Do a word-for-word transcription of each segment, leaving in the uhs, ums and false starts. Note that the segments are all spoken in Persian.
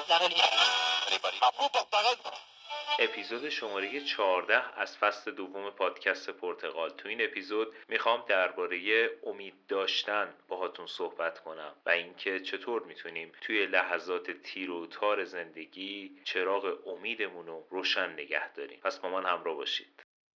اپیزود شماره چهارده از فصل دوم پادکست پرتغال. تو این اپیزود میخوام درباره امید داشتن باهاتون صحبت کنم و اینکه چطور میتونیم توی لحظات تیر و تار زندگی چراغ امیدمون رو روشن نگه داریم. پس با من همراه باشید.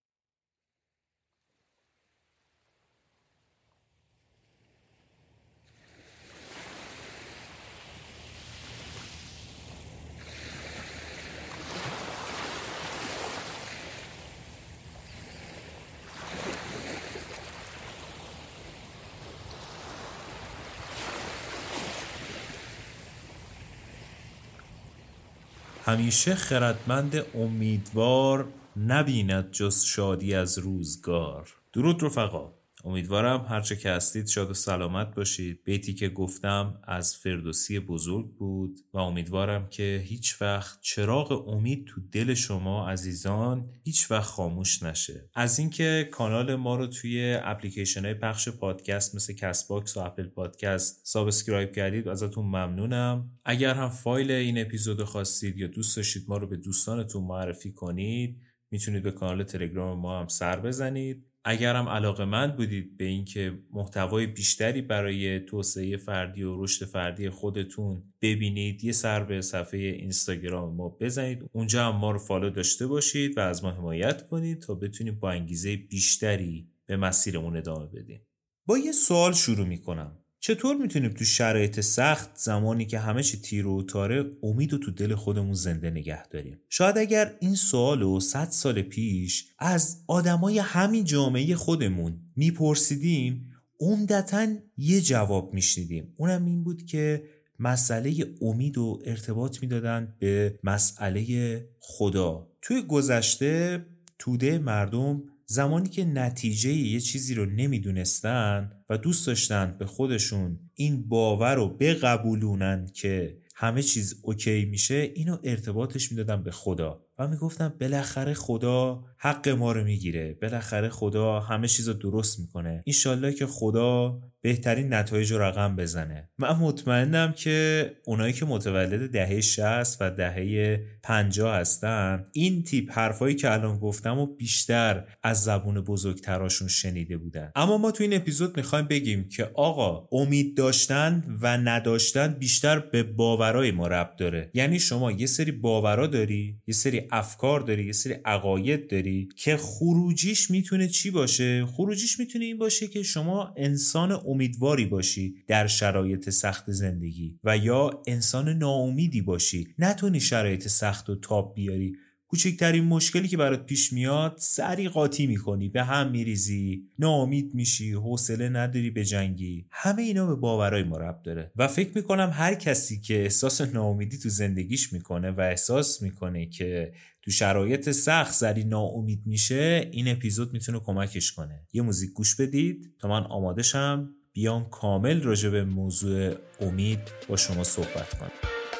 همیشه خردمند امیدوار نبیند جز شادی از روزگار. درود رفقا، امیدوارم هرچه که هستید شاد و سلامت باشید. بیتی که گفتم از فردوسی بزرگ بود و امیدوارم که هیچ وقت چراغ امید تو دل شما عزیزان هیچ وقت خاموش نشه. از اینکه کانال ما رو توی اپلیکیشن های پخش پادکست مثل کست باکس و اپل پادکست سابسکرایب کردید ازتون ممنونم. اگر هم فایل این اپیزود خواستید یا دوست داشتید ما رو به دوستانتون معرفی کنید، میتونید به کانال تلگرام ما هم سر بزنید. اگر هم علاقه‌مند بودید به اینکه محتوای بیشتری برای توسعه فردی و رشد فردی خودتون ببینید، یه سر به صفحه اینستاگرام ما بزنید، اونجا هم ما رو فالو داشته باشید و از ما حمایت کنید تا بتونیم با انگیزه بیشتری به مسیرمون ادامه بدیم. با یه سوال شروع میکنم. چطور میتونیم تو شرایط سخت، زمانی که همه چی تیر و تاره، امید رو تو دل خودمون زنده نگه داریم؟ شاید اگر این سوالو صد سال پیش از آدمای همین جامعه خودمون میپرسیدیم، عمدتاً یه جواب میشنیدیم. اونم این بود که مسئله امید و ارتباط میدادن به مسئله خدا. توی گذشته توده مردم زمانی که نتیجه یه چیزی رو نمیدونستن و دوست داشتن به خودشون این باور رو بقبولونن که همه چیز اوکی میشه، اینو ارتباطش میدادن به خدا و میگفتن بالاخره خدا حق ما رو میگیره، بالاخره خدا همه چیز رو درست میکنه، انشالله که خدا بهترین نتایج رو رقم بزنه. من مطمئنم که اونایی که متولد دهه شصت و دهه پنجاه هستن این تیپ حرفایی که الان گفتم و بیشتر از زبون بزرگتراشون شنیده بودن. اما ما تو این اپیزود میخوایم بگیم که آقا، امید داشتن و نداشتن بیشتر به باورای ما ربط داره. یعنی شما یه سری باورا داری، یه سری افکار داری، یه سری عقاید داری که خروجیش میتونه چی باشه؟ خروجیش میتونه این باشه که شما انسان امیدواری باشی در شرایط سخت زندگی و یا انسان ناامیدی باشی، نتونی شرایط سخت رو تاب بیاری. کوچکترین مشکلی که برات پیش میاد سری قاطی میکنی، به هم میریزی، ناامید میشی، حوصله نداری به جنگی. همه اینا به باورای ما ربط داره و فکر میکنم هر کسی که احساس ناامیدی تو زندگیش میکنه و احساس میکنه که تو شرایط سخت سری ناامید میشه، این اپیزود میتونه کمکش کنه. یه موزیک گوش بدید تا من آماده شم بیام کامل راجع به موضوع امید با شما صحبت کنم.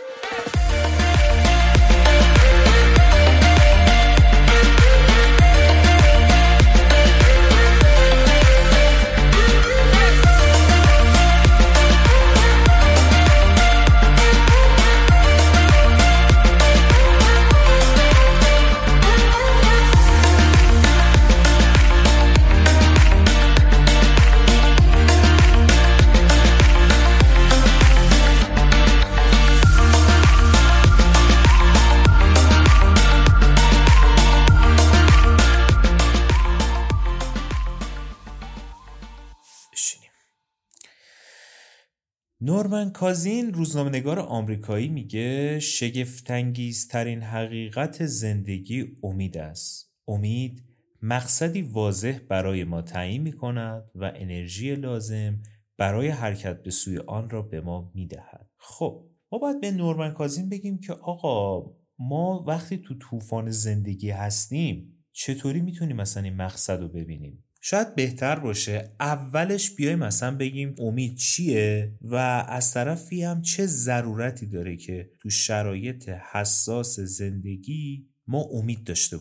نورمن کازین، روزنامه‌نگار آمریکایی، میگه شگفت‌انگیزترین حقیقت زندگی امید است. امید مقصدی واضح برای ما تعیین می‌کند و انرژی لازم برای حرکت به سوی آن را به ما می‌دهد. خب ما باید به نورمن کازین بگیم که آقا، ما وقتی تو طوفان زندگی هستیم چطوری میتونیم مثلا این مقصد رو ببینیم؟ شاید بهتر باشه اولش بیایم مثلا بگیم امید چیه و از طرفی هم چه ضرورتی داره که تو شرایط حساس زندگی ما امید داشته باشیم.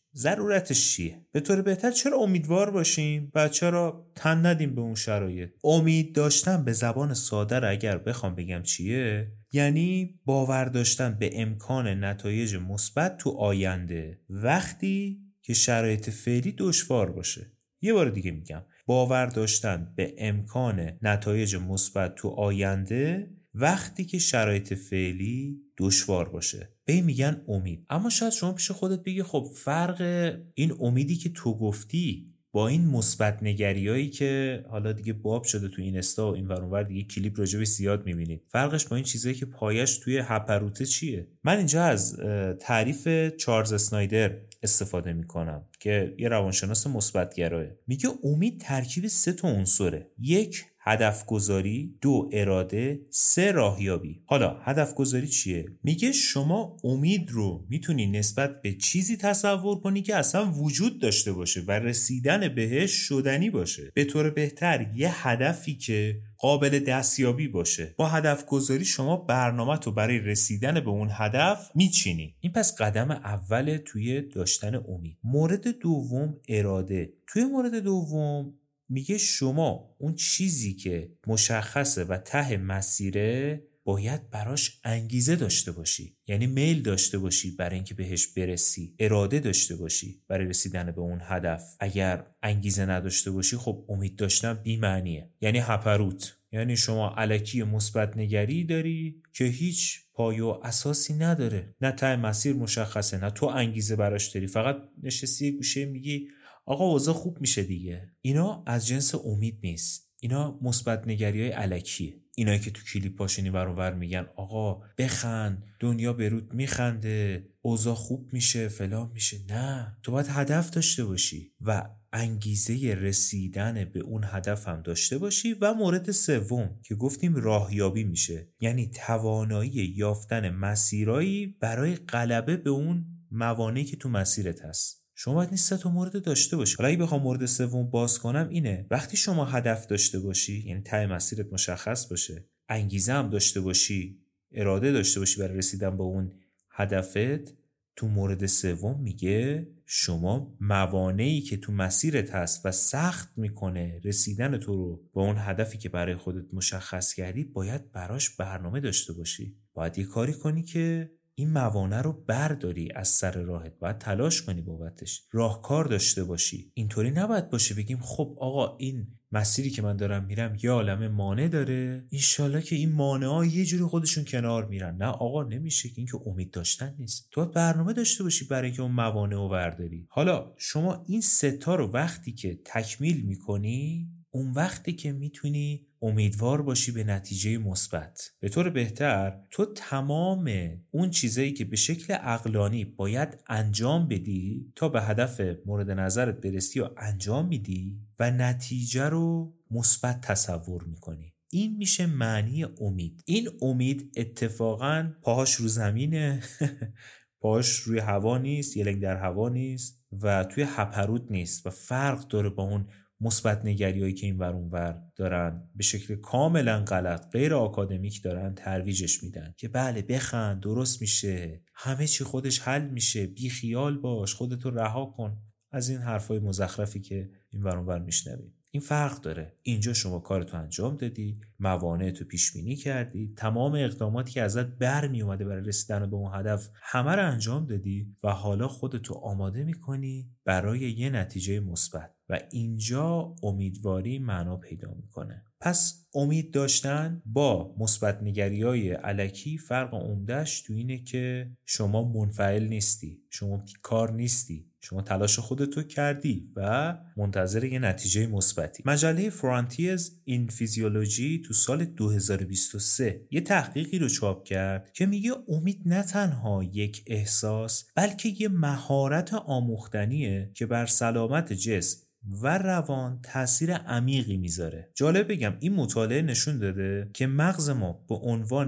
ضرورتش چیه؟ به طور بهتر چرا امیدوار باشیم و چرا تن ندیم به اون شرایط؟ امید داشتن به زبان ساده رو اگر بخوام بگم چیه؟ یعنی باور داشتن به امکان نتایج مثبت تو آینده وقتی که شرایط فعلی دشوار باشه. یه بار دیگه میگم، باور داشتن به امکان نتایج مثبت تو آینده وقتی که شرایط فعلی دشوار باشه. به این میگن امید. اما شاید شما پیش خودت بگی خب فرق این امیدی که تو گفتی با این مثبت نگریایی که حالا دیگه باب شده تو این استا و این ور اونور دیگه کلیپ راجبش زیاد میبینید، فرقش با این چیزایی که پایش توی هپروته چیه؟ من اینجا از تعریف چارلز اسنایدر استفاده میکنم که یه روانشناس مثبت‌گراه. میگه امید ترکیب سه تا عنصره: یک، هدف گذاری، دو، اراده، سه، راهیابی. حالا هدف گذاری چیه؟ میگه شما امید رو میتونی نسبت به چیزی تصور کنی که اصلا وجود داشته باشه و رسیدن بهش شدنی باشه. به طور بهتر یه هدفی که قابل دستیابی باشه. با هدف گذاری شما برنامه تو برای رسیدن به اون هدف میچینی. این پس قدم اول توی داشتن امید. مورد دوم، اراده. توی مورد دوم میگه شما اون چیزی که مشخصه و ته مسیره باید براش انگیزه داشته باشی، یعنی میل داشته باشی برای اینکه بهش برسی، اراده داشته باشی برای رسیدن به اون هدف. اگر انگیزه نداشته باشی خب امید داشتن بی معنیه، یعنی هپروت، یعنی شما الکی مثبت نگری داری که هیچ پایه و اساسی نداره، نه ته مسیر مشخصه، نه تو انگیزه براش داری، فقط نشستی گوشه میگی آقا اوضاع خوب میشه دیگه. اینا از جنس امید نیست، اینا مثبت نگریای الکیه. اینایی که تو کلیپاش اینی ور اونور میگن آقا بخند، دنیا بهت میخنده، اوضاع خوب میشه، فلان میشه. نه، تو باید هدف داشته باشی و انگیزه رسیدن به اون هدف هم داشته باشی. و مورد سوم که گفتیم راهیابی میشه، یعنی توانایی یافتن مسیرایی برای غلبه به اون موانعی که تو مسیرت هست. شما باید نیست تا مورد داشته باشی. حالا اگه بخوام مورد سوم باز کنم اینه: وقتی شما هدف داشته باشی، یعنی ته مسیرت مشخص باشه، انگیزه هم داشته باشی، اراده داشته باشی برای رسیدن به اون هدفت، تو مورد سوم میگه شما موانعی که تو مسیرت هست و سخت میکنه رسیدن تو رو به اون هدفی که برای خودت مشخص کردی، باید براش برنامه داشته باشی. باید یه کاری کنی که این موانع رو برداری از سر راهت، باید تلاش کنی بابتش، راهکار داشته باشی. اینطوری نباید باشه بگیم خب آقا این مسیری که من دارم میرم یه عالمه مانع داره، انشالله که این مانع‌ها یه جوری خودشون کنار میرن. نه آقا، نمیشه که، این که امید داشتن نیست. تو باید برنامه داشته باشی برای اینکه اون موانع رو برداری. حالا شما این سه تا رو وقتی که تکمیل میکنی، اون وقتی که میتونی امیدوار باشی به نتیجه مثبت. به طور بهتر تو تمام اون چیزایی که به شکل عقلانی باید انجام بدی تا به هدف مورد نظرت برسی و انجام میدی و نتیجه رو مثبت تصور میکنی. این میشه معنی امید. این امید اتفاقاً پاهاش رو زمینه پاهاش روی هوا نیست، یه لنگ در هوا نیست و توی هپروت نیست و فرق داره با اون مثبت نگریایی که این ور اون ور دارن به شکل کاملا غلط، غیر آکادمیک دارن ترویجش میدن که بله بخند، درست میشه، همه چی خودش حل میشه، بی خیال باش، خودتو رها کن، از این حرفای مزخرفی که این ور اون ور میشنوی. این فرق داره. اینجا شما کارتو انجام دادی، موانعتو پیش بینی کردی، تمام اقداماتی که ازت برمی اومده برای رسیدن به اون هدف همه رو انجام دادی و حالا خودتو آماده میکنی برای یه نتیجه مثبت و اینجا امیدواری معنا پیدا میکنه. پس امید داشتن با مثبت نگریای الکی فرق عمده‌اش تو اینه که شما منفعل نیستی، شما بیکار نیستی، شما تلاش خودتو کردی و منتظر یه نتیجه مثبتی. مجله فرانتیرز این فیزیولوژی تو سال دو هزار و بیست و سه یه تحقیقی رو چاپ کرد که میگه امید نه تنها یک احساس بلکه یه مهارت آموختنیه که بر سلامت جسم و روان تأثیر عمیقی میذاره. جالب بگم این مطالعه نشون داده که مغز ما به عنوان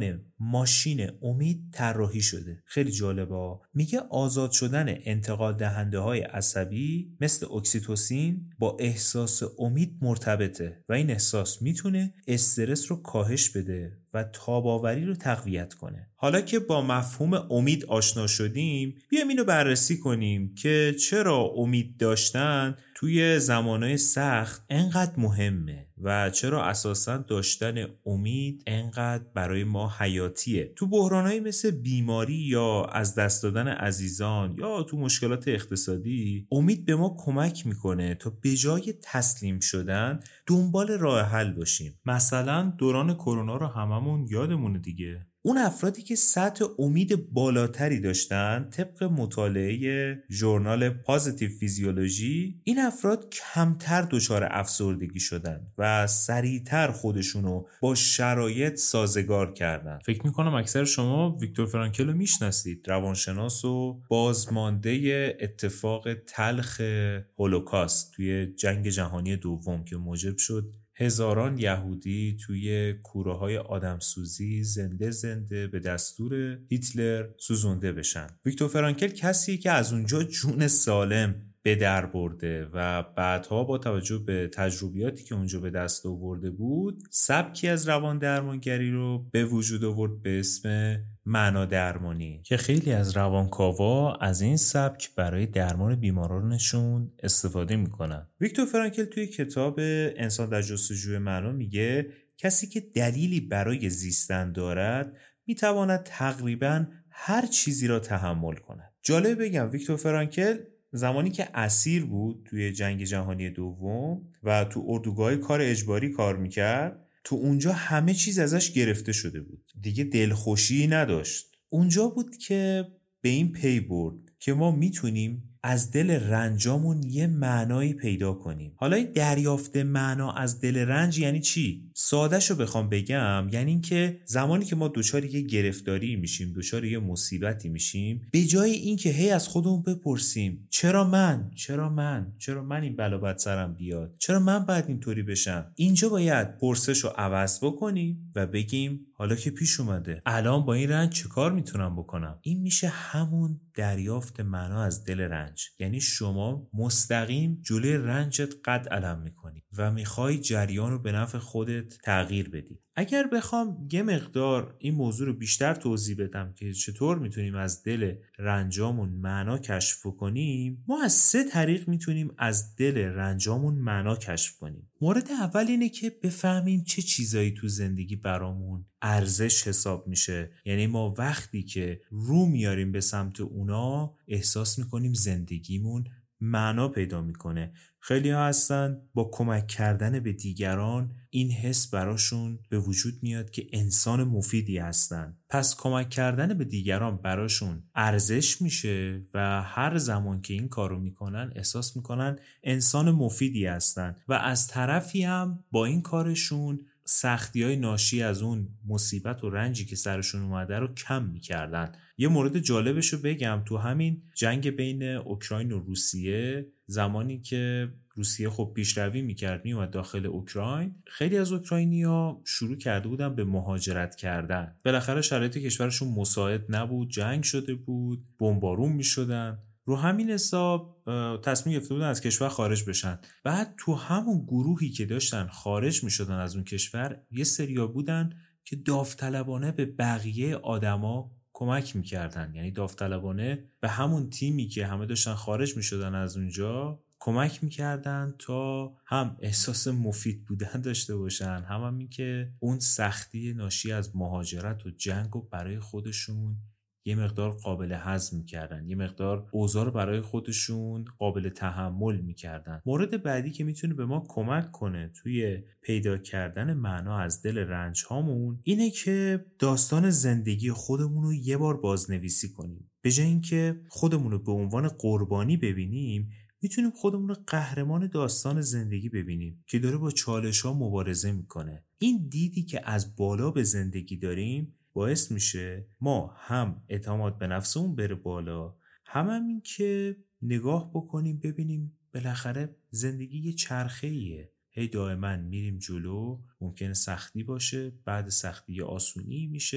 ماشین امید طراحی شده. خیلی جالبه. میگه آزاد شدن انتقال دهنده های عصبی مثل اکسیتوسین با احساس امید مرتبطه و این احساس میتونه استرس رو کاهش بده و تاب‌آوری رو تقویت کنه. حالا که با مفهوم امید آشنا شدیم، بیایم اینو بررسی کنیم که چرا امید داشتن توی زمانهای سخت انقدر مهمه و چرا اساساً داشتن امید انقدر برای ما حیاتیه. تو بحرانایی مثل بیماری یا از دست دادن عزیزان یا تو مشکلات اقتصادی، امید به ما کمک میکنه تا به جای تسلیم شدن دنبال راه حل باشیم. مثلا دوران کرونا رو هممون یادمونه دیگه. اون افرادی که سطح امید بالاتری داشتن، طبق مطالعه ژورنال پازیتیو فیزیولوژی، این افراد کمتر دچار افسردگی شدن و سریعتر خودشونو با شرایط سازگار کردن. فکر میکنم اکثر شما ویکتور فرانکل رو میشناسید، روانشناس و بازمانده اتفاق تلخ هولوکاست توی جنگ جهانی دوم که موجب شد هزاران یهودی توی کوره‌های آدمسوزی زنده زنده به دستور هیتلر سوزونده بشن. ویکتور فرانکل کسی که از اونجا جون سالم به در برده و بعدها با توجه به تجربیاتی که اونجا به دست آورده بود، سبکی از روان درمانگری رو به وجود آورد به اسم معنا درمانی که خیلی از روانکاوا از این سبک برای درمان بیمارانشون استفاده میکنن. ویکتور فرانکل توی کتاب انسان در جستجوی معنا میگه کسی که دلیلی برای زیستن دارد میتواند تقریبا هر چیزی را تحمل کند. جالب بگم ویکتور فرانکل زمانی که اسیر بود توی جنگ جهانی دوم و تو اردوگاه کار اجباری کار میکرد، تو اونجا همه چیز ازش گرفته شده بود، دیگه دلخوشی نداشت. اونجا بود که به این پی برد که ما میتونیم از دل رنجامون یه معنایی پیدا کنیم. حالا این دریافت معنا از دل رنج یعنی چی؟ ساده‌شو بخوام بگم یعنی این که زمانی که ما دچار یه گرفتاری میشیم، دچار یه مصیبتی میشیم، به جای این که هی از خودمون بپرسیم چرا من؟ چرا من؟ چرا من این بلا بد سرم بیاد؟ چرا من باید اینطوری بشم؟ اینجا باید پرسشو عوض بکنیم و بگیم حالا که پیش اومده، الان با این رنج چه کار میتونم بکنم؟ این میشه همون دریافت معنا از دل رنج. یعنی شما مستقیم جلوی رنجت قد علم میکنی و میخوای جریان رو به نفع خودت تغییر بدی. اگر بخوام یه مقدار این موضوع رو بیشتر توضیح بدم که چطور میتونیم از دل رنجامون معنا کشف کنیم، ما از سه طریق میتونیم از دل رنجامون معنا کشف کنیم. مورد اول اینه که بفهمیم چه چیزایی تو زندگی برامون ارزش حساب میشه. یعنی ما وقتی که رو میاریم به سمت اونا احساس میکنیم زندگیمون معنا پیدا میکنه. خیلی ها هستن با کمک کردن به دیگران این حس براشون به وجود میاد که انسان مفیدی هستن، پس کمک کردن به دیگران براشون ارزش میشه و هر زمان که این کارو میکنن احساس میکنن انسان مفیدی هستن و از طرفی هم با این کارشون سختی‌های ناشی از اون مصیبت و رنجی که سرشون اومده رو کم میکردن. یه مورد جالبشو بگم، تو همین جنگ بین اوکراین و روسیه، زمانی که روسیه خب پیشروی میکرد میومد داخل اوکراین، خیلی از اوکراینی‌ها شروع کرده بودن به مهاجرت کردن. بالاخره شرایط کشورشون مساعد نبود، جنگ شده بود، بمبارون میشدن، رو همین حساب تصمیم گرفته بودن از کشور خارج بشن. بعد تو همون گروهی که داشتن خارج میشدن از اون کشور، یه سریا بودن که داوطلبانه به بقیه آدما کمک میکردن. یعنی داوطلبانه به همون تیمی که همه داشتن خارج میشدن از اونجا کمک میکردن تا هم احساس مفید بودن داشته باشن، هم هم این که اون سختی ناشی از مهاجرت و جنگ رو برای خودشون یه مقدار قابل هضم میکردن، یه مقدار اوضاع رو برای خودشون قابل تحمل میکردن. مورد بعدی که میتونه به ما کمک کنه توی پیدا کردن معنا از دل رنج هامون اینه که داستان زندگی خودمون رو یه بار بازنویسی کنیم. به جای اینکه خودمون رو به عنوان قربانی ببینیم، میتونیم خودمون رو قهرمان داستان زندگی ببینیم که داره با چالش ها مبارزه میکنه. این دیدی که از بالا به زندگی داریم باعث میشه ما هم اعتماد به نفسمون بره بالا، هم همین که نگاه بکنیم ببینیم بالاخره زندگی یه چرخه‌ایه، هی دائما میریم جلو، ممکنه سختی باشه، بعد سختی آسونی میشه،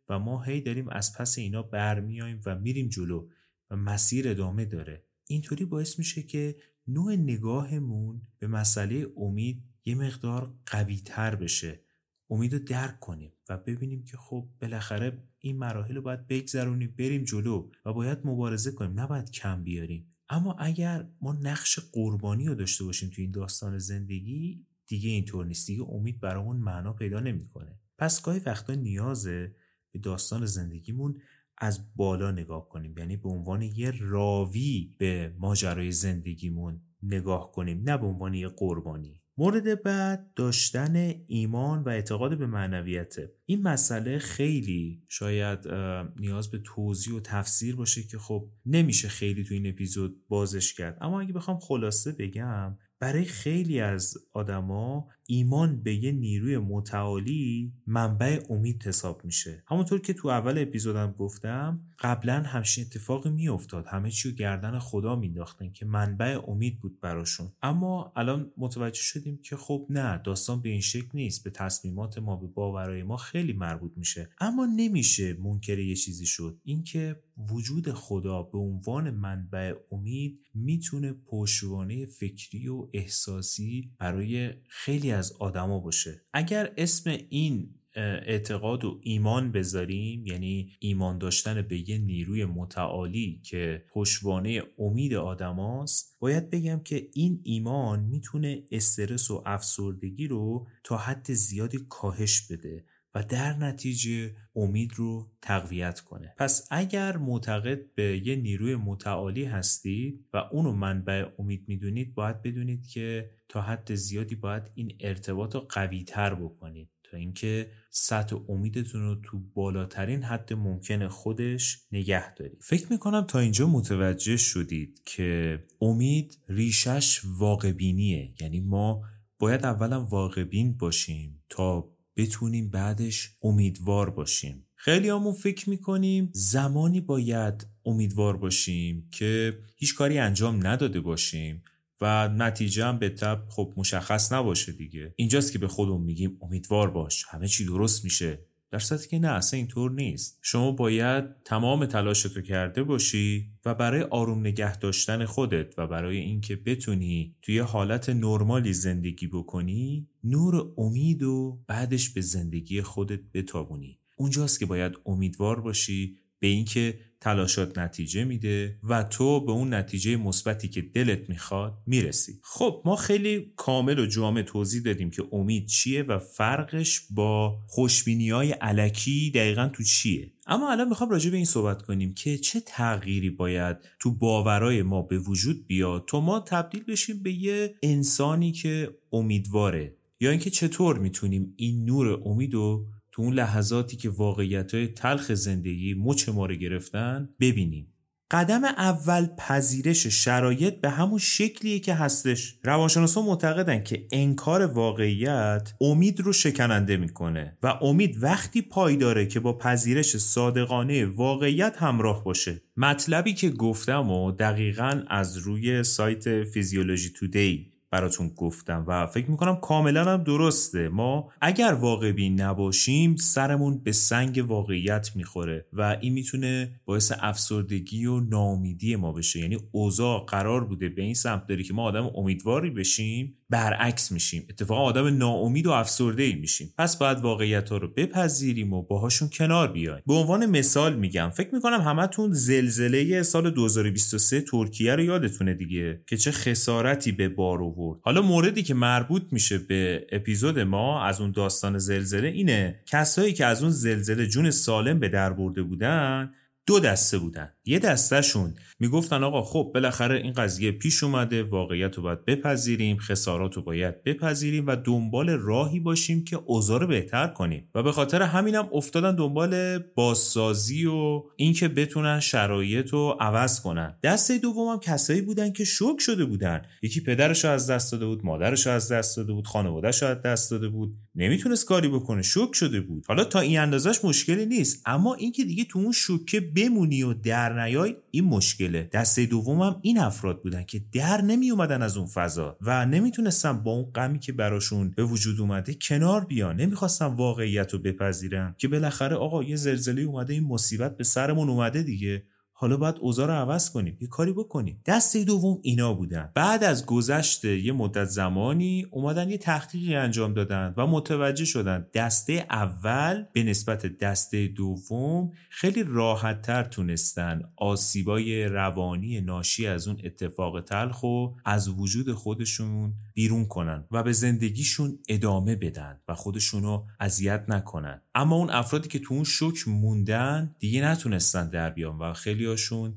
و ما هی داریم از پس اینا برمیاییم و میریم جلو و مسیر ادامه داره. اینطوری باعث میشه که نوع نگاهمون به مسئله امید یه مقدار قوی تر بشه، امید رو درک کنیم و ببینیم که خب بالاخره این مراحل رو باید بگذرونیم، بریم جلو و باید مبارزه کنیم، نباید کم بیاریم. اما اگر ما نقش قربانی رو داشته باشیم تو این داستان زندگی، دیگه اینطور نیست، دیگه امید برامون معنا پیدا نمیکنه. پس گاهی وقتا نیازه به داستان زندگیمون از بالا نگاه کنیم، یعنی به عنوان یه راوی به ماجرای زندگیمون نگاه کنیم، نه به عنوان یه قربانی. مورد بعد داشتن ایمان و اعتقاد به معنویته. این مسئله خیلی شاید نیاز به توضیح و تفسیر باشه که خب نمیشه خیلی تو این اپیزود بازش کرد، اما اگه بخوام خلاصه بگم، برای خیلی از آدما ایمان به یه نیروی متعالی منبع امید حساب میشه. همونطور که تو اول اپیزودم گفتم، قبلا همچین اتفاقی میافتاد، همه چی رو گردن خدا مینداختن که منبع امید بود براشون. اما الان متوجه شدیم که خب نه، داستان به این شکل نیست، به تصمیمات ما، به باورهای ما خیلی مربوط میشه. اما نمیشه منکر یه چیزی شد، اینکه وجود خدا به عنوان منبع امید میتونه پشتوانه فکری و احساسی برای خیلی از آدما باشه. اگر اسم این اعتقاد و ایمان بذاریم، یعنی ایمان داشتن به یه نیروی متعالی که پشتوانه امید آدماست، باید بگم که این ایمان میتونه استرس و افسردگی رو تا حد زیادی کاهش بده و در نتیجه امید رو تقویت کنه. پس اگر معتقد به یه نیروی متعالی هستید و اونو منبع امید میدونید، باید بدونید که تا حد زیادی باید این ارتباط رو قوی تر بکنید تا اینکه سطح امیدتون رو تو بالاترین حد ممکن خودش نگه دارید. فکر میکنم تا اینجا متوجه شدید که امید ریشش واقع بینیه، یعنی ما باید اولا واقع بین باشیم تا بتونیم بعدش امیدوار باشیم. خیلی همون فکر میکنیم زمانی باید امیدوار باشیم که هیچ کاری انجام نداده باشیم و نتیجه هم به طب خب مشخص نباشه دیگه. اینجاست که به خودمون میگیم امیدوار باش، همه چی درست میشه، در صورتی که نه، اصلا اینطور نیست. شما باید تمام تلاشتو کرده باشی و برای آروم نگه داشتن خودت و برای اینکه بتونی توی حالت نرمالی زندگی بکنی، نور امید و بعدش به زندگی خودت بتابونی. اونجاست که باید امیدوار باشی به اینکه تلاشات نتیجه میده و تو به اون نتیجه مثبتی که دلت میخواد میرسی. خب ما خیلی کامل و جامع توضیح دادیم که امید چیه و فرقش با خوشبینی‌های الکی دقیقاً تو چیه. اما الان میخوام راجع به این صحبت کنیم که چه تغییری باید تو باورای ما به وجود بیاد تا ما تبدیل بشیم به یه انسانی که امیدواره، یا اینکه چطور میتونیم این نور امیدو تو اون لحظاتی که واقعیت‌های تلخ زندگی مچ ما رو گرفتن ببینیم. قدم اول پذیرش شرایط به همون شکلیه که هستش. روانشناسا معتقدن که انکار واقعیت امید رو شکننده میکنه و امید وقتی پایداره که با پذیرش صادقانه واقعیت همراه باشه. مطلبی که گفتم و دقیقاً از روی سایت فیزیولوژی تودی براتون گفتم و فکر میکنم کاملا هم درسته. ما اگر واقع بین نباشیم سرمون به سنگ واقعیت میخوره و این میتونه باعث افسردگی و ناامیدی ما بشه. یعنی اوضاع قرار بوده به این سمت داره که ما آدم امیدواری بشیم، برعکس میشیم، اتفاقا آدم ناامید و افسرده‌ای میشیم. پس باید واقعیت‌ها رو بپذیریم و باهاشون کنار بیایم. به عنوان مثال میگم، فکر میکنم همتون زلزله سال دو هزار و بیست و سه ترکیه رو یادتونه دیگه که چه خسارتی به بار آورد. حالا موردی که مربوط میشه به اپیزود ما از اون داستان زلزله اینه، کسایی که از اون زلزله جون سالم به در برده بودن دو دسته بودن. یه دستهشون میگفتن آقا خب بالاخره این قضیه پیش اومده، واقعیت رو باید بپذیریم، خسارات رو باید بپذیریم و دنبال راهی باشیم که اوضاع رو بهتر کنیم و به خاطر همینم افتادن دنبال بازسازی و اینکه بتونن شرایط رو عوض کنن. دسته دومم کسایی بودن که شوک شده بودن، یکی پدرش رو از دست داده بود، مادرش رو از دست داده بود، خانواده‌اش رو از دست داده بود، نمیتونست کاری بکنه، شوک شده بود. حالا تا این اندازش مشکلی نیست، اما اینکه دیگه تو اون شوکه بمونی و در در نیای این مشکله. دسته دومم این افراد بودن که در نمی اومدن از اون فضا و نمیتونستن با اون غمی که براشون به وجود اومده کنار بیان، نمیخواستن واقعیت رو بپذیرن که بالاخره آقا یه زلزله اومده، این مصیبت به سرمون اومده دیگه، حالا باید اوضاع رو عوض کنیم، یه کاری بکنیم. دسته دوم اینا بودن. بعد از گذشت یه مدت زمانی اومدن یه تحقیقی انجام دادن و متوجه شدن دسته اول به نسبت دسته دوم خیلی راحت‌تر تونستن آسیبای روانی ناشی از اون اتفاق تلخ و از وجود خودشون بیرون کنن و به زندگیشون ادامه بدن و خودشونو اذیت نکنن. اما اون افرادی که تو اون شوک موندن دیگه نتونستن در بیان و خیلی هاشون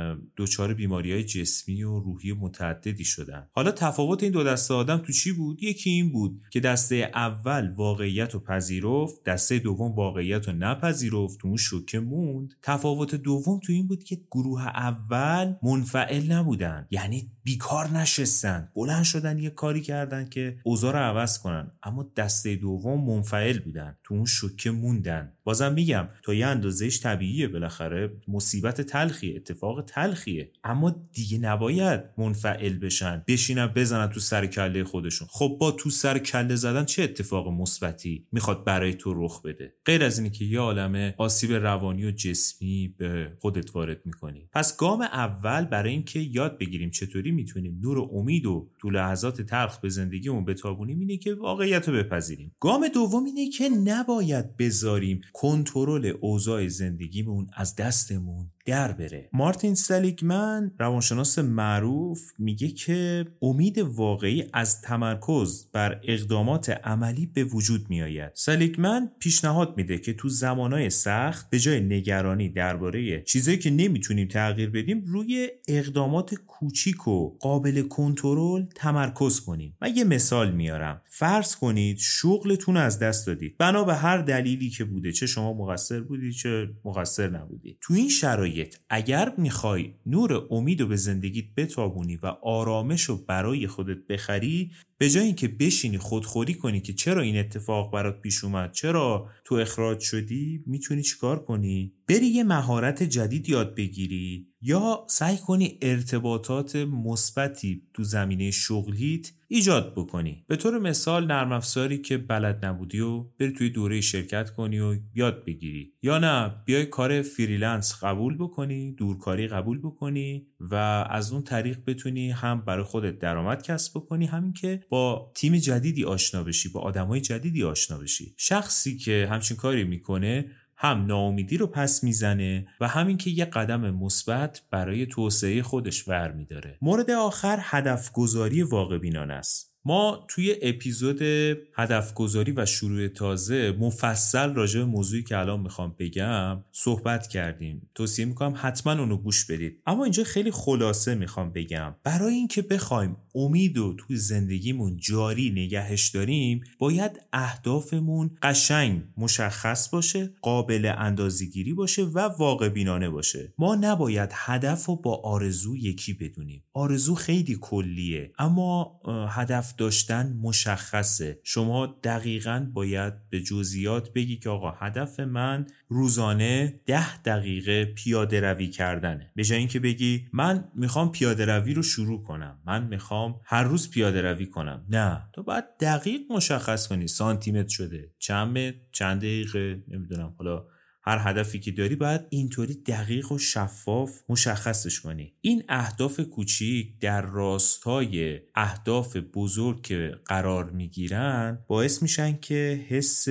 دچار بیماری‌های جسمی و روحی متعددی شدن. حالا تفاوت این دو دسته آدم تو چی بود؟ یکی این بود که دسته اول واقعیت رو پذیرفت، دسته دوم واقعیت رو نپذیرفت، تو اون شوکه موند. تفاوت دوم تو این بود که گروه اول منفعل نبودن، یعنی بیکار نشستن، بلند شدن یه کاری کردن که اوضاع رو عوض کنن. اما دسته دوم منفعل بودن، تو اون شوکه موندن. بازم میگم تا یه اندازهش طبیعیه، بالاخره مصیبت تلخیه، اتفاق تلخیه، اما دیگه نباید منفعل بشن، بشینن بزنن تو سر کله خودشون. خب با تو سر کله زدن چه اتفاق مثبتی میخواد برای تو رخ بده غیر از اینی که یه عالمه آسیب روانی و جسمی به خودت وارد میکنی؟ پس گام اول برای اینکه یاد بگیریم چطوری میتونیم نور و امید و تو لحظات تلخ به زندگیمون بتابونیم اینه که واقعیت رو بپذیریم. گام دوم اینه که نباید بذاریم کنترل اوضاع زندگیمون از دستمون در بره. مارتین سلیگمن روانشناس معروف میگه که امید واقعی از تمرکز بر اقدامات عملی به وجود میآید. سلیگمن پیشنهاد میده که تو زمانهای سخت به جای نگرانی درباره چیزایی که نمیتونیم تغییر بدیم روی اقدامات کوچیک و قابل کنترل تمرکز کنیم. من یه مثال میارم. فرض کنید شغلتون از دست دادید بنا به هر دلیلی که بوده، چه شما مقصر بودید چه مقصر نبودید. تو این شرایط اگر میخوای نور امیدو به زندگیت بتابونی و آرامشو برای خودت بخری، به جای اینکه بشینی خودخوری کنی که چرا این اتفاق برات پیش اومد، چرا تو اخراج شدی، میتونی چیکار کنی؟ بری یه مهارت جدید یاد بگیری یا سعی کنی ارتباطات مثبتی تو زمینه شغلیت ایجاد بکنی. به طور مثال نرم افزاری که بلد نبودی و بری توی دوره شرکت کنی و یاد بگیری، یا نه بیای کار فریلنس قبول بکنی، دورکاری قبول بکنی و از اون طریق بتونی هم برای خودت درآمد کسب بکنی، همین که با تیم جدیدی آشنا بشی، با آدمای جدیدی آشنا بشی. شخصی که همچین کاری میکنه هم ناامیدی رو پس میزنه و همین که یه قدم مثبت برای توسعه خودش برمی‌داره. مورد آخر هدف گذاری واقع بینانه است. ما توی اپیزود هدف گذاری و شروع تازه مفصل راجع به موضوعی که الان میخوام بگم صحبت کردیم. توصیه میکنم حتما اونو گوش بدید. اما اینجا خیلی خلاصه میخوام بگم. برای اینکه بخوایم امید رو توی زندگیمون جاری نگهش داریم، باید اهدافمون قشنگ مشخص باشه، قابل اندازه‌گیری باشه و واقع بینانه باشه. ما نباید هدف رو با آرزو یکی بدونیم. آرزو خیلی کلیه، اما هدف داشتن مشخصه. شما دقیقاً باید به جزئیات بگی که آقا هدف من روزانه ده دقیقه پیاده روی کردنه، به جای اینکه بگی من میخوام پیاده روی رو شروع کنم، من میخوام هر روز پیاده روی کنم. نه، تو باید دقیق مشخص کنی سانتی متر شده، چند متر، چند دقیقه، نمیدونم، حالا هر هدفی که داری باید اینطوری دقیق و شفاف مشخصش کنی. این اهداف کوچیک در راستای اهداف بزرگ که قرار میگیرن باعث میشن که حس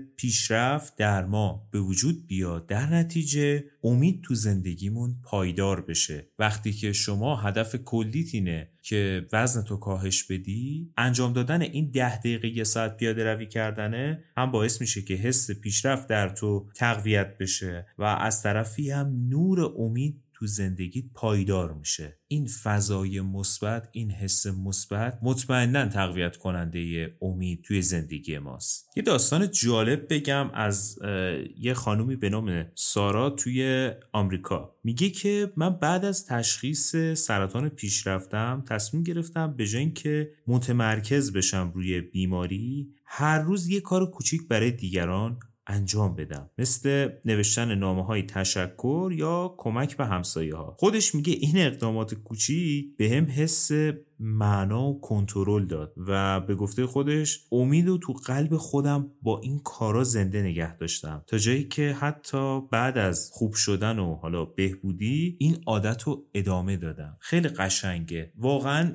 پیشرفت در ما به وجود بیاد، در نتیجه امید تو زندگیمون پایدار بشه. وقتی که شما هدف کلیت اینه که وزنتو کاهش بدی، انجام دادن این ده دقیقه یه ساعت پیاده روی کردنه هم باعث میشه که حس پیشرفت در تو تقویت بشه و از طرفی هم نور امید تو زندگیت پایدار میشه. این فضای مثبت، این حس مثبت مطمئناً تقویت کننده امید توی زندگی ماست. یه داستان جالب بگم از یه خانومی به نام سارا توی آمریکا. میگه که من بعد از تشخیص سرطان پیشرفتم تصمیم گرفتم به جای اینکه متمرکز بشم روی بیماری، هر روز یه کار کوچیک برای دیگران انجام بدم، مثل نوشتن نامه‌های تشکر یا کمک به همسایه‌ها. خودش میگه این اقدامات کوچیک بهم حس معنا و کنترل داد و به گفته خودش امید رو تو قلب خودم با این کارا زنده نگه داشتم، تا جایی که حتی بعد از خوب شدن و حالا بهبودی این عادت رو ادامه دادم. خیلی قشنگه واقعا.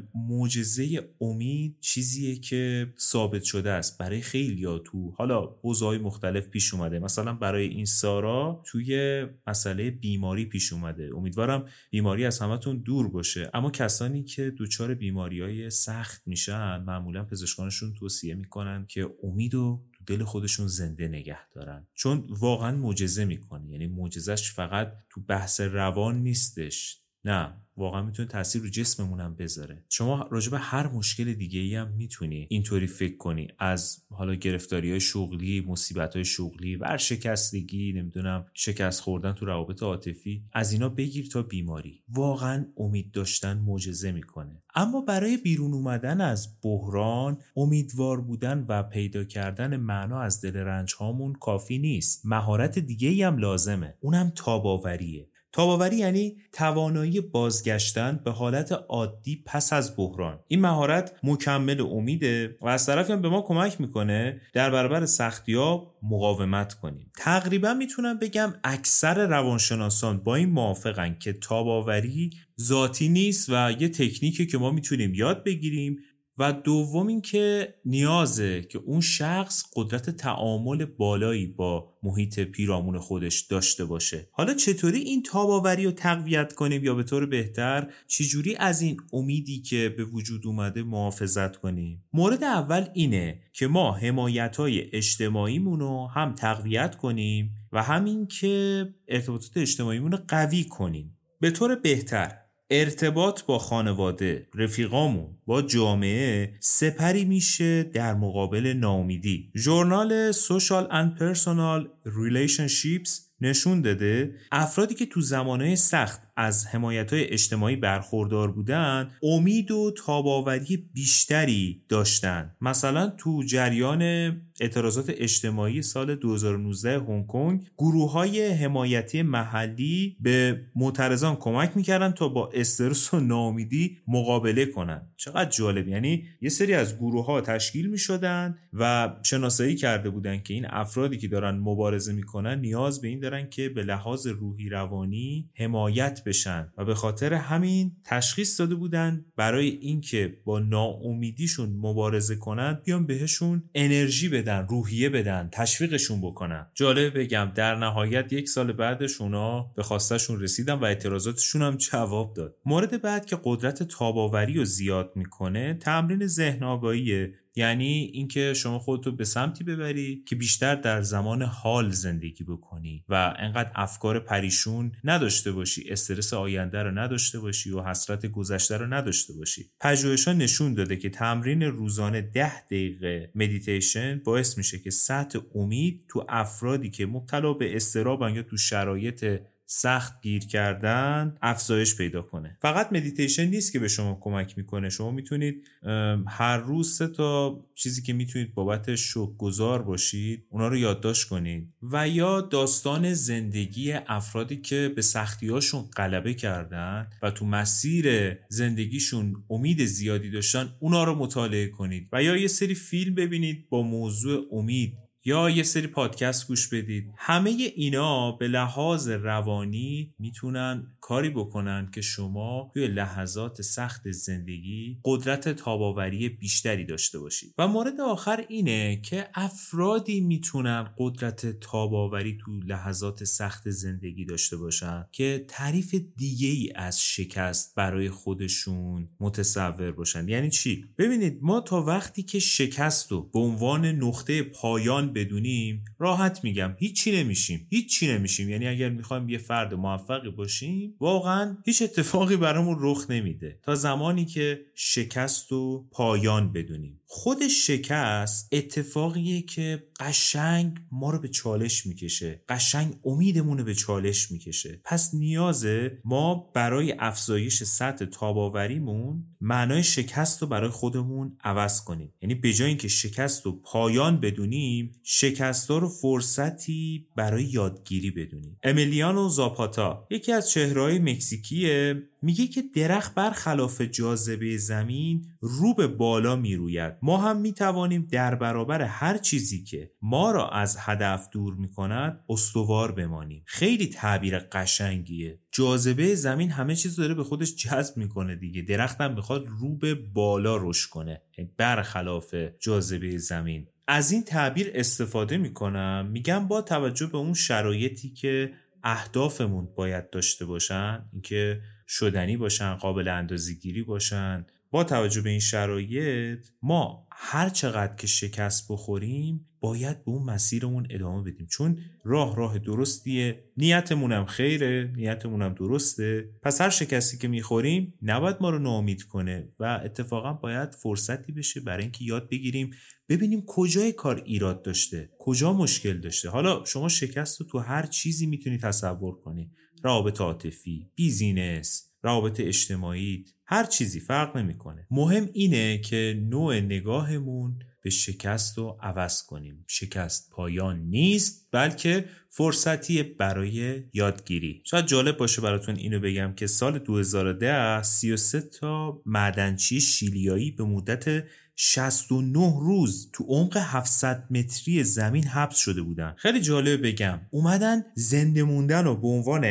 معجزه امید چیزیه که ثابت شده است برای خیلیا تو حالا حوزه‌های مختلف پیش اومده. مثلا برای این سارا توی مسئله بیماری پیش اومده. امیدوارم بیماری از همتون دور باشه، اما کسانی که دچار بیماری‌های سخت میشن معمولا پزشکانشون توصیه میکنن که امیدو تو دل خودشون زنده نگه دارن، چون واقعا معجزه میکنه. یعنی معجزش فقط تو بحث روان نیستش، نه واقعا میتونه تاثیر رو جسممون هم بذاره. شما راجع به هر مشکل دیگه ای هم میتونی اینطوری فکر کنی، از حالا گرفتاری‌های شغلی، مصیبت‌های شغلی، ورشکستگی، نمیدونم شکست خوردن تو روابط عاطفی، از اینا بگیر تا بیماری. واقعا امید داشتن معجزه میکنه. اما برای بیرون اومدن از بحران، امیدوار بودن و پیدا کردن معنا از دل رنج هامون کافی نیست. مهارت دیگه‌ای هم لازمه، اونم تاب‌آوریه. تاب‌آوری یعنی توانایی بازگشتن به حالت عادی پس از بحران. این مهارت مکمل امیده و از طرفی هم به ما کمک میکنه در برابر سختی‌ها مقاومت کنیم. تقریبا میتونم بگم اکثر روانشناسان با این موافقن که تاب‌آوری ذاتی نیست و یه تکنیکه که ما میتونیم یاد بگیریم، و دوم این که نیازه که اون شخص قدرت تعامل بالایی با محیط پیرامون خودش داشته باشه. حالا چطوری این تاب‌آوری رو تقویت کنیم، یا به طور بهتر چجوری از این امیدی که به وجود اومده محافظت کنیم؟ مورد اول اینه که ما حمایت‌های اجتماعیمون رو هم تقویت کنیم و همین که ارتباطات اجتماعیمون رو قوی کنیم. به طور بهتر ارتباط با خانواده، رفیقامون، با جامعه سپری میشه در مقابل ناامیدی. ژورنال Social and Personal Relationships نشون داده افرادی که تو زمانهای سخت از حمایت‌های اجتماعی برخوردار بودن امید و تاب‌آوری بیشتری داشتن. مثلا تو جریان اعتراضات اجتماعی سال دو هزار و نوزده هنگ کنگ، گروه‌های حمایتی محلی به معترضان کمک می‌کردن تا با استرس و ناامیدی مقابله کنن. چقدر جالب. یعنی یه سری از گروه‌ها تشکیل می‌شدن و شناسایی کرده بودن که این افرادی که دارن مبارزه می‌کنن نیاز به این دارن که به لحاظ روحی روانی حمایت بشن و به خاطر همین تشخیص داده بودن برای اینکه با ناامیدیشون مبارزه کنن بیان بهشون انرژی بدن، روحیه بدن، تشویقشون بکنن. جالب بگم در نهایت یک سال بعدش اونا به خواستشون رسیدن و اعتراضاتشون هم جواب داد. مورد بعد که قدرت تاب‌آوری رو زیاد میکنه تمرین ذهن آگاهیه. یعنی اینکه شما خودتو به سمتی ببری که بیشتر در زمان حال زندگی بکنی و انقدر افکار پریشون نداشته باشی، استرس آینده رو نداشته باشی و حسرت گذشته رو نداشته باشی. پژوهش‌ها نشون داده که تمرین روزانه ده دقیقه مدیتیشن باعث میشه که سطح امید تو افرادی که مبتلا به اضطرابن یا تو شرایط سخت گیر کردن افزایش پیدا کنه. فقط مدیتیشن نیست که به شما کمک میکنه. شما میتونید هر روز سه تا چیزی که میتونید بابت شکرگزار باشید اونا رو یادداشت کنید و یا داستان زندگی افرادی که به سختیاشون غلبه کردن و تو مسیر زندگیشون امید زیادی داشتن اونا رو مطالعه کنید و یا یه سری فیلم ببینید با موضوع امید یا یه سری پادکست گوش بدید. همه اینا به لحاظ روانی میتونن کاری بکنن که شما توی لحظات سخت زندگی قدرت تاب‌آوری بیشتری داشته باشید. و مورد آخر اینه که افرادی میتونن قدرت تاب‌آوری تو لحظات سخت زندگی داشته باشن که تعریف دیگه ای از شکست برای خودشون متصور باشن. یعنی چی؟ ببینید ما تا وقتی که شکست رو به عنوان نقطه پایان بدونیم راحت میگم هیچی نمیشیم هیچی نمیشیم. یعنی اگر میخوایم یه فرد موفقی باشیم واقعا هیچ اتفاقی برامون رخ نمیده تا زمانی که شکست و پایان بدونیم. خود شکست اتفاقیه که قشنگ ما رو به چالش میکشه، قشنگ امیدمون رو به چالش میکشه. پس نیازه ما برای افزایش سطح تاباوریمون معنای شکست رو برای خودمون عوض کنیم. یعنی به جای اینکه شکست رو پایان بدونیم، شکست‌ها رو فرصتی برای یادگیری بدونیم. امیلیانو زاپاتا یکی از چهره‌های مکزیکیه، میگه که درخت برخلاف جاذبه زمین رو به بالا میروید. ما هم میتوانیم در برابر هر چیزی که ما را از هدف دور میکند استوار بمانیم. خیلی تعبیر قشنگیه. جاذبه زمین همه چیز داره به خودش جذب میکنه دیگه. درخت هم میخواد رو به بالا رشد کنه، برخلاف جاذبه زمین. از این تعبیر استفاده میکنم، میگم با توجه به اون شرایطی که اهدافمون باید داشته باشن، اینکه شدنی باشن، قابل اندازه‌گیری باشن، با توجه به این شرایط ما هر چقدر که شکست بخوریم باید به اون مسیرمون ادامه بدیم، چون راه راه درستیه، نیتمونم خیره، نیتمونم درسته. پس هر شکستی که میخوریم نباید ما رو ناامید کنه و اتفاقا باید فرصتی بشه برای اینکه یاد بگیریم، ببینیم کجای کار ایراد داشته، کجا مشکل داشته. حالا شما شکست رو تو هر چیزی میتونی تصور کنی، روابط عاطفی، بیزینس، روابط اجتماعی، هر چیزی فرق نمیکنه. مهم اینه که نوع نگاهمون به شکست رو عوض کنیم. شکست پایان نیست، بلکه فرصتی برای یادگیری. شاید جالب باشه براتون اینو بگم که سال دو هزار و ده سی و سه تا معدنچی شیلیایی به مدت شصت و نه روز تو عمق هفتصد متری زمین حبس شده بودن. خیلی جالب بگم، اومدن زنده موندن رو به عنوان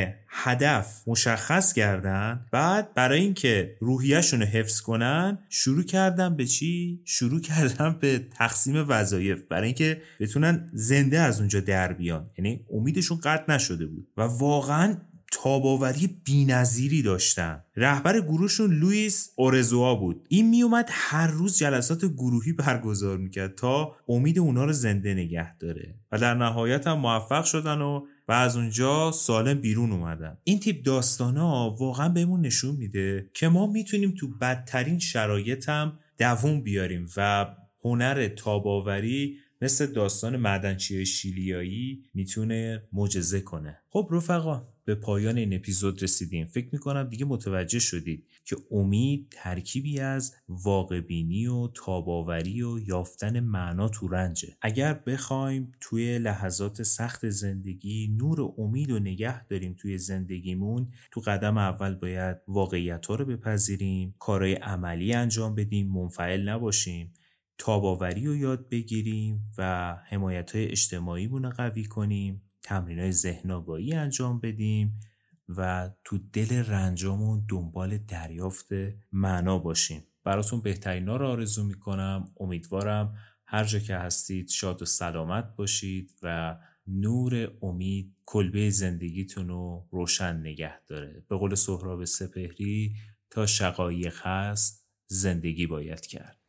هدف مشخص کردن، بعد برای اینکه روحیه‌شون رو حفظ کنن شروع کردن به چی؟ شروع کردن به تقسیم وظایف برای اینکه بتونن زنده از اونجا در بیان. یعنی امیدشون قطع نشده بود و واقعاً تاباوری بی‌نظیری داشتن. رهبر گروهشون لوئیس اورزوا بود. این میومد هر روز جلسات گروهی برگزار میکرد تا امید اونا رو زنده نگه داره و در نهایت هم موفق شدن و و از اونجا سالم بیرون اومدن. این تیپ داستانا واقعا بهمون نشون میده که ما میتونیم تو بدترین شرایط هم دووم بیاریم و هنر تاباوری مثل داستان معدنچی شیلیایی میتونه معجزه کنه. خب رفقا، به پایان این اپیزود رسیدیم. فکر میکنم دیگه متوجه شدید که امید ترکیبی از واقع‌بینی و تاباوری و یافتن معنا تو رنجه. اگر بخوایم توی لحظات سخت زندگی نور امید و نگه داریم توی زندگیمون، تو قدم اول باید واقعیت‌ها رو بپذیریم، کارهای عملی انجام بدیم، منفعل نباشیم، تاباوری رو یاد بگیریم و حمایت‌های اجتماعیمون رو قوی کنیم، تمرینای ذهن‌آگاهی انجام بدیم و تو دل رنجامون دنبال دریافت معنا باشیم. براتون بهترینا رو آرزو میکنم. امیدوارم هر جا که هستید شاد و سلامت باشید و نور امید کلبه زندگیتون رو روشن نگه داره. به قول سهراب سپهری، تا شقایق هست زندگی باید کرد.